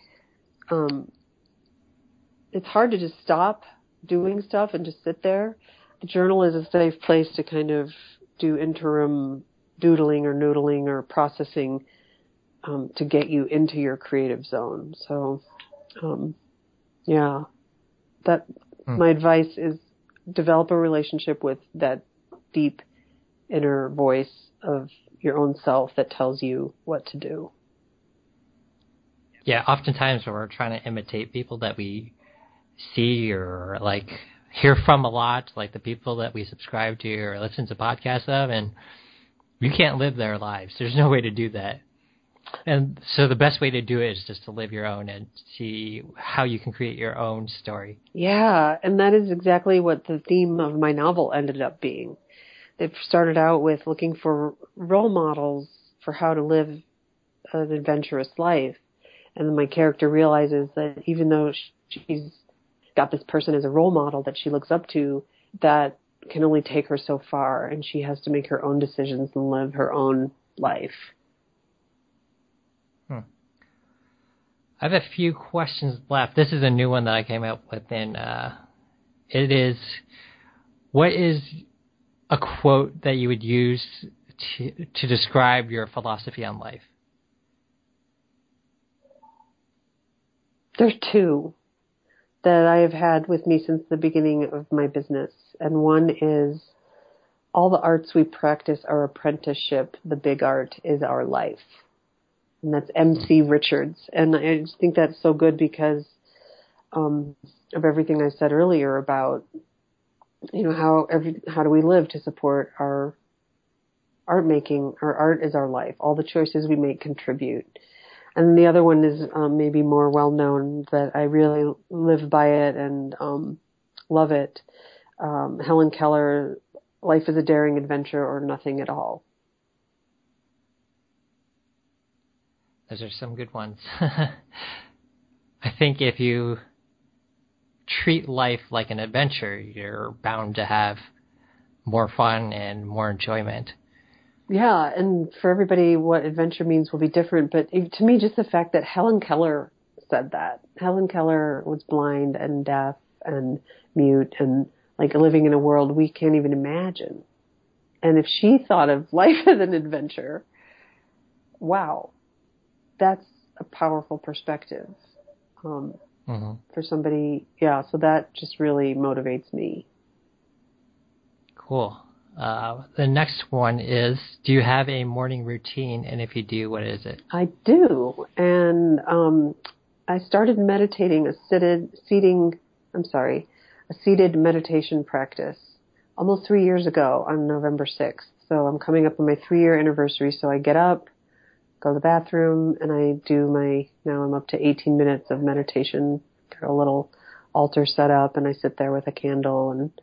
it's hard to just stop doing stuff and just sit there. The journal is a safe place to kind of do interim doodling or noodling or processing to get you into your creative zone. So, my advice is develop a relationship with that deep inner voice of your own self that tells you what to do. Yeah, oftentimes we're trying to imitate people that we see or like hear from a lot, like the people that we subscribe to or listen to podcasts of, and you can't live their lives. There's no way to do that. And so the best way to do it is just to live your own and see how you can create your own story. Yeah, and that is exactly what the theme of my novel ended up being. It started out with looking for role models for how to live an adventurous life. And then my character realizes that even though she's got this person as a role model that she looks up to, that can only take her so far, and she has to make her own decisions and live her own life. I have a few questions left. This is a new one that I came up with, and it is, what is a quote that you would use to describe your philosophy on life? There's two that I have had with me since the beginning of my business. And one is, all the arts we practice are apprenticeship. The big art is our life. And that's MC Richards. And I just think that's so good because of everything I said earlier about, you know, how do we live to support our art making? Our art is our life. All the choices we make contribute. And the other one is maybe more well known, that I really live by it and love it. Helen Keller, life is a daring adventure or nothing at all. Those are some good ones. I think if you treat life like an adventure, you're bound to have more fun and more enjoyment. Yeah, and for everybody, what adventure means will be different. But to me, just the fact that Helen Keller said that. Helen Keller was blind and deaf and mute and like living in a world we can't even imagine. And if she thought of life as an adventure, wow, that's a powerful perspective for somebody. Yeah, so that just really motivates me. Cool. The next one is, do you have a morning routine? And if you do, what is it? I do. And I started meditating a seated meditation practice almost 3 years ago on November 6th. So I'm coming up on my 3-year anniversary. So I get up, go to the bathroom, and I do now I'm up to 18 minutes of meditation. Got a little altar set up, and I sit there with a candle. And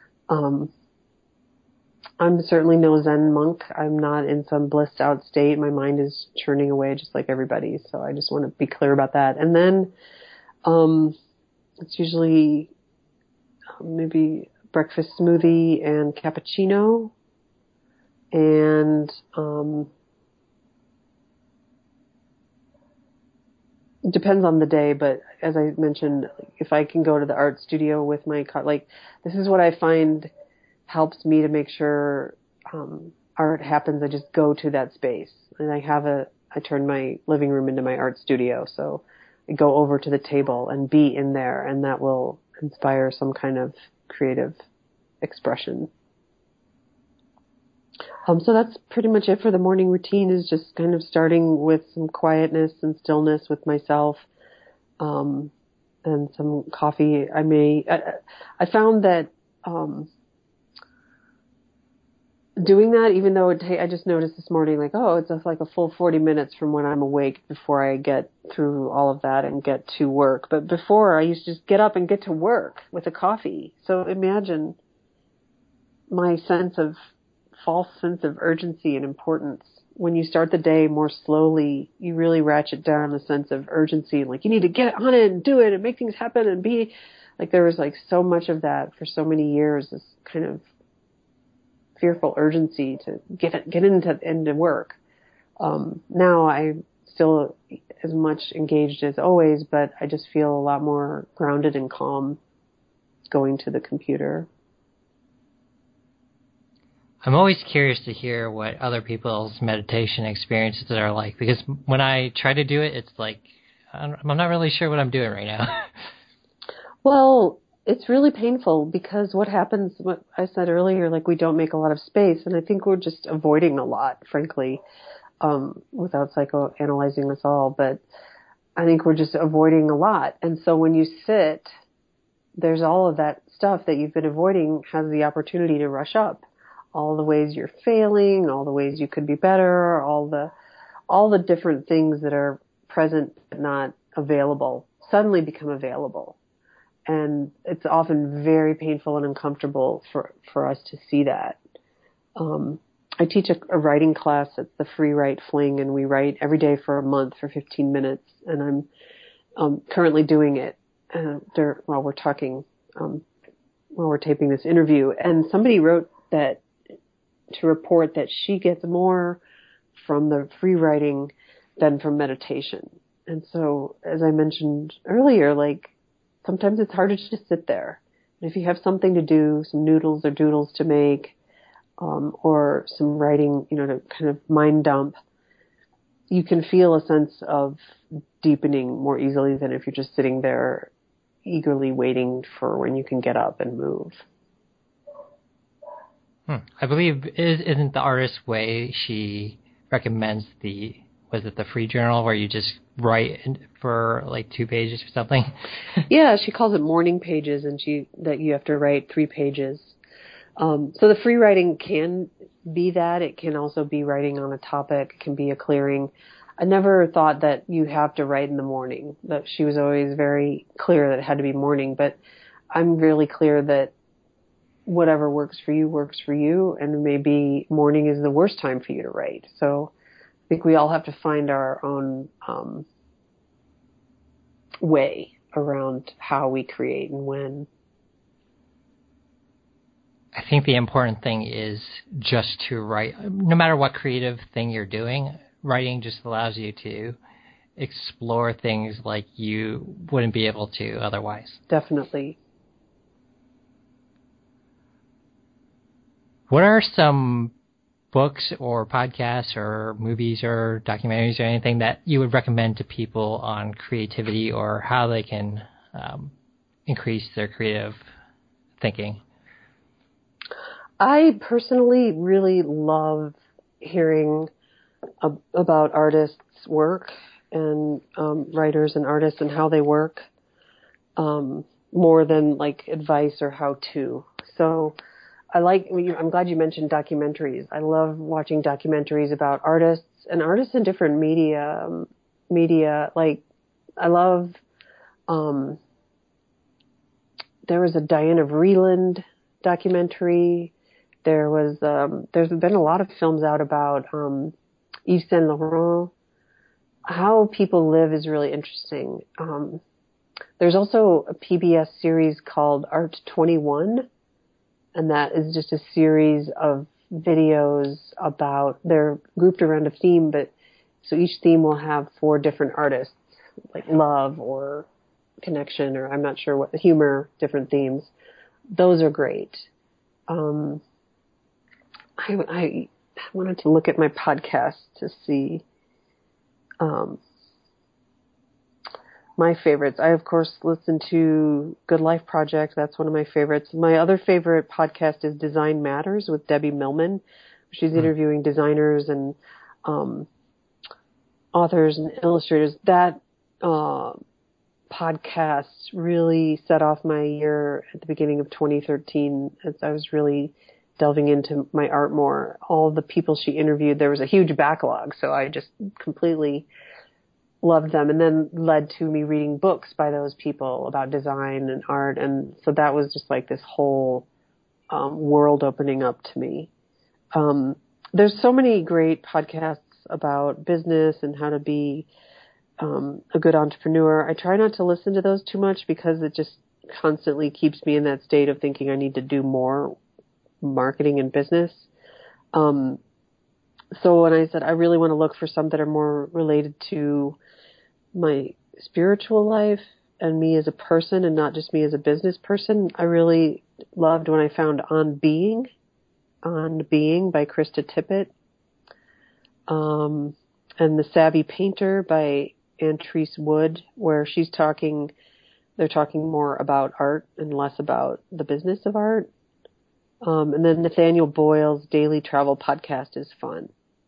I'm certainly no Zen monk. I'm not in some blissed out state. My mind is churning away just like everybody. So I just want to be clear about that. And then it's usually maybe breakfast smoothie and cappuccino. And it depends on the day, but as I mentioned, if I can go to the art studio with my this is what I find helps me to make sure art happens. I just go to that space, and I turn my living room into my art studio. So I go over to the table and be in there, and that will inspire some kind of creative expression. So that's pretty much it for the morning routine, is just kind of starting with some quietness and stillness with myself, and some coffee. I found that doing that, even though I just noticed this morning, it's just like a full 40 minutes from when I'm awake before I get through all of that and get to work. But before, I used to just get up and get to work with a coffee. So imagine my false sense of urgency and importance. When you start the day more slowly, you really ratchet down the sense of urgency. Like, you need to get on it and do it and make things happen and be like, there was so much of that for so many years, this kind of fearful urgency to get into work. Now I'm still as much engaged as always, but I just feel a lot more grounded and calm going to the computer. I'm always curious to hear what other people's meditation experiences are like, because when I try to do it, it's like, I'm not really sure what I'm doing right now. Well, it's really painful because what happens, what I said earlier, we don't make a lot of space, and I think we're just avoiding a lot, frankly, without psychoanalyzing us all, but I think we're just avoiding a lot. And so when you sit, there's all of that stuff that you've been avoiding has the opportunity to rush up. All the ways you're failing, all the ways you could be better, all the different things that are present but not available suddenly become available. And it's often very painful and uncomfortable for us to see that. I teach a writing class at the Free Write Fling, and we write every day for a month for 15 minutes. And I'm currently doing it while we're talking, while we're taping this interview. And somebody wrote to report that she gets more from the free writing than from meditation. And so, as I mentioned earlier, sometimes it's harder to just sit there. And if you have something to do, some noodles or doodles to make, or some writing, to kind of mind dump, you can feel a sense of deepening more easily than if you're just sitting there eagerly waiting for when you can get up and move. I believe, isn't the Artist's Way, she recommends the free journal where you just write for 2 pages or something? Yeah, she calls it morning pages, and that you have to write 3 pages. So the free writing can be that. It can also be writing on a topic. It can be a clearing. I never thought that you have to write in the morning. That she was always very clear that it had to be morning, but I'm really clear that whatever works for you, and maybe morning is the worst time for you to write. So I think we all have to find our own way around how we create and when. I think the important thing is just to write. No matter what creative thing you're doing, writing just allows you to explore things like you wouldn't be able to otherwise. Definitely. What are some books or podcasts or movies or documentaries or anything that you would recommend to people on creativity or how they can increase their creative thinking? I personally really love hearing about artists' work and writers and artists and how they work more than like advice or how to. So I'm glad you mentioned documentaries. I love watching documentaries about artists and artists in different media. Like, I love, there was a Diana Vreeland documentary. There's been a lot of films out about, Yves Saint Laurent. How people live is really interesting. There's also a PBS series called Art 21. And that is just a series of videos they're grouped around a theme, but so each theme will have 4 different artists, like love or connection, or I'm not sure what, humor, different themes. Those are great. I wanted to look at my podcast to see, my favorites. I, of course, listen to Good Life Project. That's one of my favorites. My other favorite podcast is Design Matters with Debbie Millman. She's interviewing designers and authors and illustrators. That podcast really set off my year at the beginning of 2013 as I was really delving into my art more. All the people she interviewed, there was a huge backlog, so I just completely loved them, and then led to me reading books by those people about design and art. And so that was just like this whole world opening up to me. There's so many great podcasts about business and how to be a good entrepreneur. I try not to listen to those too much because it just constantly keeps me in that state of thinking I need to do more marketing and business. So when I said I really want to look for some that are more related to my spiritual life and me as a person and not just me as a business person, I really loved when I found On Being by Krista Tippett, and The Savvy Painter by Antrese Wood, where they're talking more about art and less about the business of art. And then Nathaniel Boyle's Daily Travel Podcast is fun.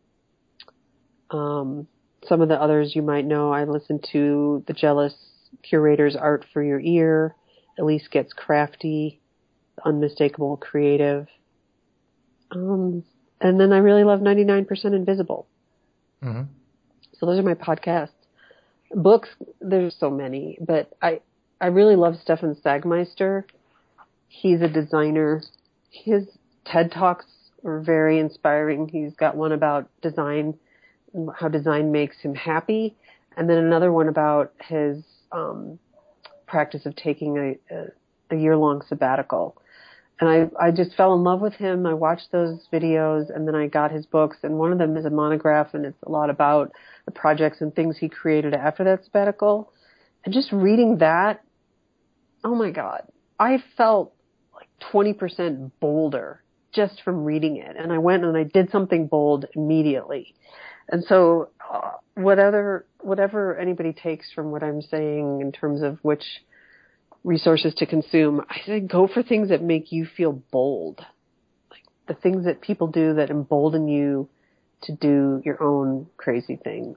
Some of the others you might know, I listen to The Jealous Curator's Art for Your Ear, Elise Gets Crafty, The Unmistakable Creative. And then I really love 99% Invisible. Mm-hmm. So those are my podcasts. Books, there's so many, but I really love Stefan Sagmeister. He's a designer. His TED Talks are very inspiring. He's got one about design, how design makes him happy, and then another one about his practice of taking a year-long sabbatical. And I just fell in love with him. I watched those videos, and then I got his books, and one of them is a monograph, and it's a lot about the projects and things he created after that sabbatical. And just reading that, oh my God, I felt like 20% bolder just from reading it. And I went and I did something bold immediately. And so whatever anybody takes from what I'm saying in terms of which resources to consume, I say go for things that make you feel bold. Like the things that people do that embolden you to do your own crazy things.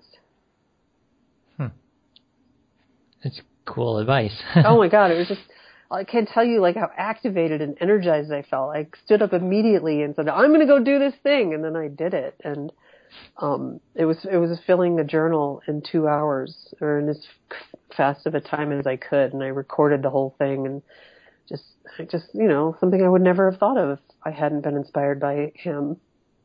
That's cool advice. Oh my God, it was just, I can't tell you like how activated and energized I felt. I stood up immediately and said, I'm going to go do this thing. And then I did it. And it was filling a journal in 2 hours, or in as fast of a time as I could, and I recorded the whole thing, and just something I would never have thought of if I hadn't been inspired by him.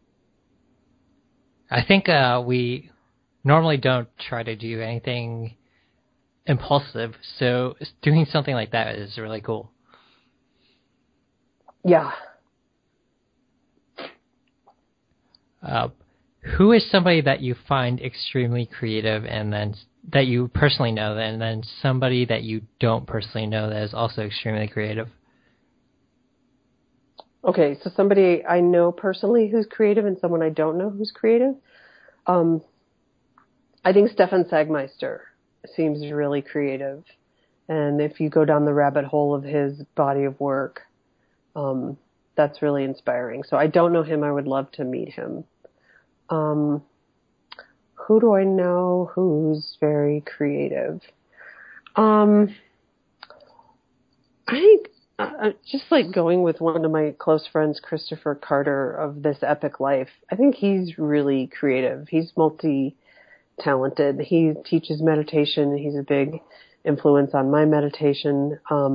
I think we normally don't try to do anything impulsive, so doing something like that is really cool. Yeah. Who is somebody that you find extremely creative, and then that you personally know, and then somebody that you don't personally know that is also extremely creative? Okay, so somebody I know personally who's creative and someone I don't know who's creative. Um, I think Stefan Sagmeister seems really creative. And if you go down the rabbit hole of his body of work, that's really inspiring. So I don't know him. I would love to meet him. Who do I know who's very creative? I think just like going with one of my close friends, Christopher Carter of This Epic Life. I think he's really creative. He's multi-talented. He teaches meditation. He's a big influence on my meditation.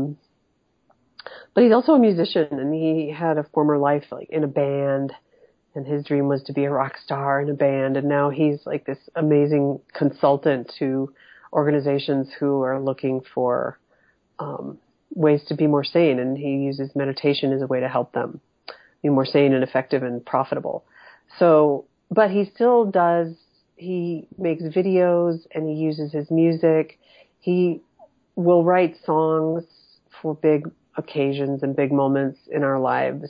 But he's also a musician, and he had a former life like in a band, and his dream was to be a rock star in a band, and now he's like this amazing consultant to organizations who are looking for ways to be more sane, and he uses meditation as a way to help them be more sane and effective and profitable. So, but he makes videos and he uses his music. He will write songs for big occasions and big moments in our lives.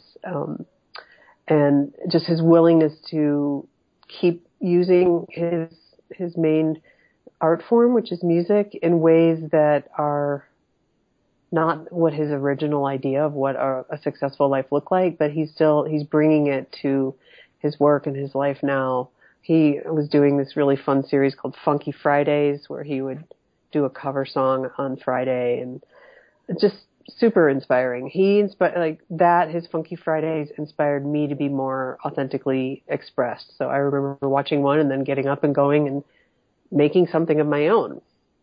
And just his willingness to keep using his main art form, which is music, in ways that are not what his original idea of what a successful life looked like, but he's bringing it to his work and his life now. He was doing this really fun series called Funky Fridays, where he would do a cover song on Friday, and it's just super inspiring. His Funky Fridays inspired me to be more authentically expressed. So I remember watching one and then getting up and going and making something of my own.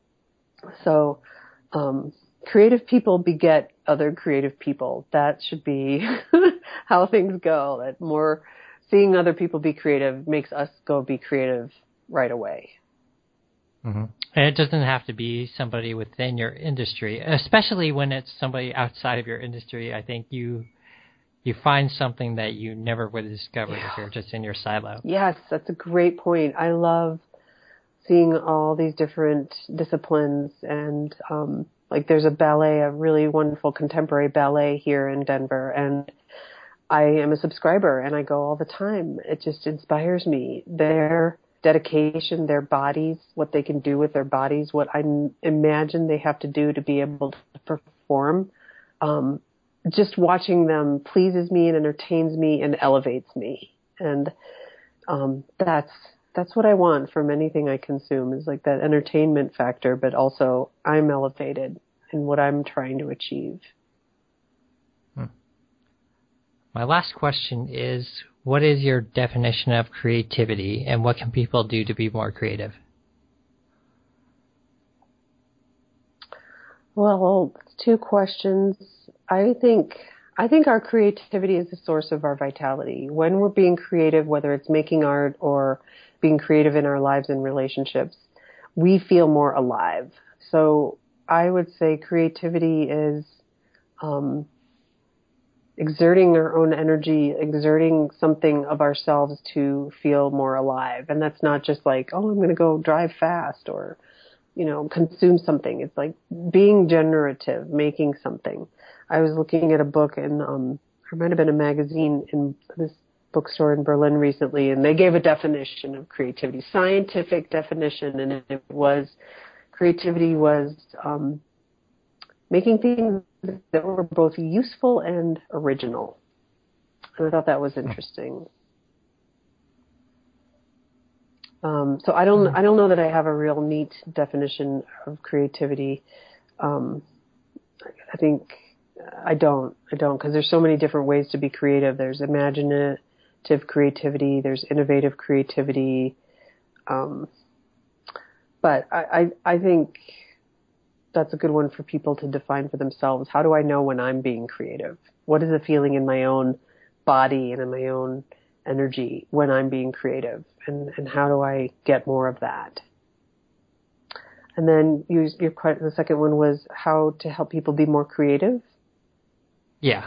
So, creative people beget other creative people. That should be how things go. That more seeing other people be creative makes us go be creative right away. Mm-hmm. And it doesn't have to be somebody within your industry, especially when it's somebody outside of your industry. I think you find something that you never would have discovered if you're just in your silo. Yes, that's a great point. I love seeing all these different disciplines, and like there's a really wonderful contemporary ballet here in Denver, and I am a subscriber and I go all the time. It just inspires me. Their dedication, their bodies, what they can do with their bodies, what I imagine they have to do to be able to perform. Just watching them pleases me and entertains me and elevates me. And that's what I want from anything I consume, is like that entertainment factor, but also I'm elevated in what I'm trying to achieve. My last question is, what is your definition of creativity, and what can people do to be more creative? Well, two questions. I think our creativity is the source of our vitality. When we're being creative, whether it's making art or being creative in our lives and relationships, we feel more alive. So I would say creativity is exerting our own energy, exerting something of ourselves to feel more alive. And that's not just like, oh, I'm going to go drive fast or, consume something. It's like being generative, making something. I was looking at a book in, there might have been a magazine in this bookstore in Berlin recently, and they gave a definition of creativity, scientific definition, and it was, creativity was making things that were both useful and original. And I thought that was interesting. So I don't know that I have a real neat definition of creativity. I think I don't, because there's so many different ways to be creative. There's imaginative creativity, there's innovative creativity. But I think that's a good one for people to define for themselves. How do I know when I'm being creative? What is the feeling in my own body and in my own energy when I'm being creative? And how do I get more of that? And then the second one was how to help people be more creative. Yeah.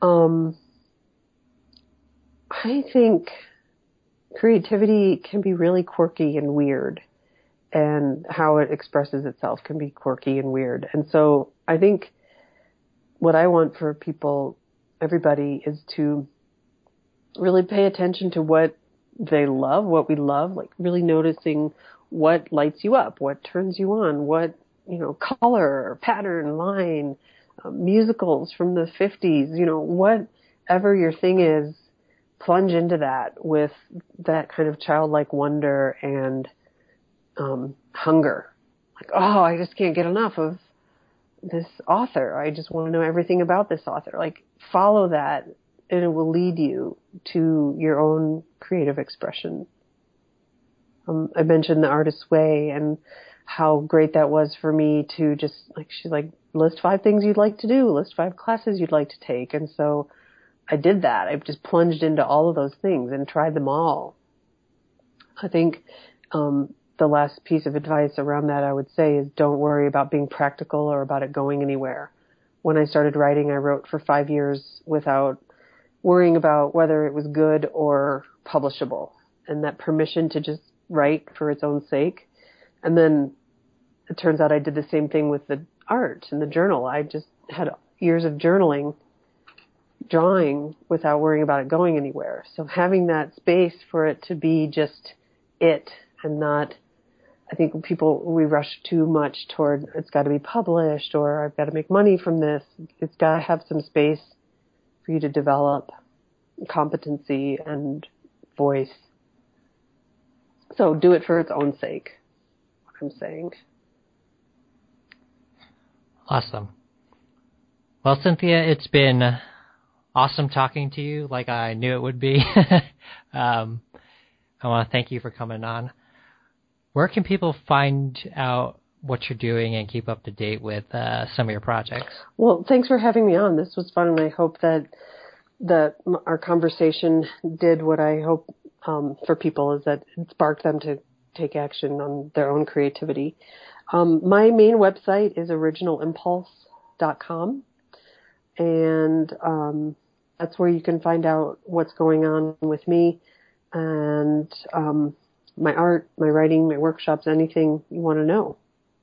I think creativity can be really quirky and weird, and how it expresses itself can be quirky and weird. And so I think what I want for people everybody is to really pay attention to what they love, what we love, like really noticing what lights you up, what turns you on, what, color, pattern, line, musicals from the 50s, whatever your thing is, plunge into that with that kind of childlike wonder and hunger. Like, oh, I just can't get enough of this author. I just want to know everything about this author. Like, follow that, and it will lead you to your own creative expression. I mentioned The Artist's Way and how great that was for me to just, she's like, list 5 things you'd like to do, list 5 classes you'd like to take. And so I did that. I just plunged into all of those things and tried them all. I think the last piece of advice around that I would say is don't worry about being practical or about it going anywhere. When I started writing, I wrote for 5 years without worrying about whether it was good or publishable, and that permission to just write for its own sake. And then it turns out I did the same thing with the art and the journal. I just had years of journaling, drawing without worrying about it going anywhere. So having that space for it to be just it and not, I think we rush too much toward it's got to be published or I've got to make money from this. It's got to have some space for you to develop competency and voice. So do it for its own sake, what I'm saying. Awesome. Well, Cynthia, it's been awesome talking to you like I knew it would be. I want to thank you for coming on. Where can people find out what you're doing and keep up to date with some of your projects? Well, thanks for having me on. This was fun, and I hope that our conversation did what I hope for people, is that it sparked them to take action on their own creativity. My main website is originalimpulse.com, and that's where you can find out what's going on with me and my art, my writing, my workshops, anything you want to know.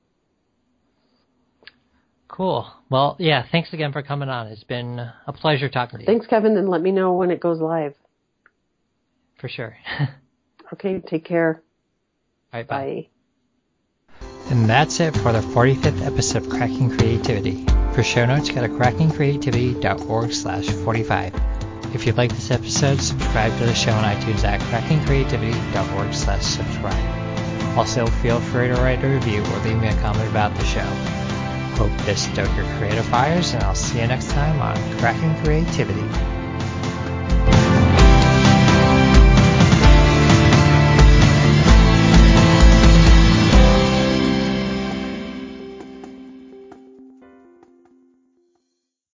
Cool. Well, yeah, thanks again for coming on. It's been a pleasure talking to you. Thanks, Kevin, and let me know when it goes live. For sure. Okay, take care. All right, bye. And that's it for the 45th episode of Cracking Creativity. For show notes, go to crackingcreativity.org/45. If you like this episode, subscribe to the show on iTunes at crackingcreativity.org/subscribe. Also, feel free to write a review or leave me a comment about the show. Hope this stoked your creative fires, and I'll see you next time on Cracking Creativity.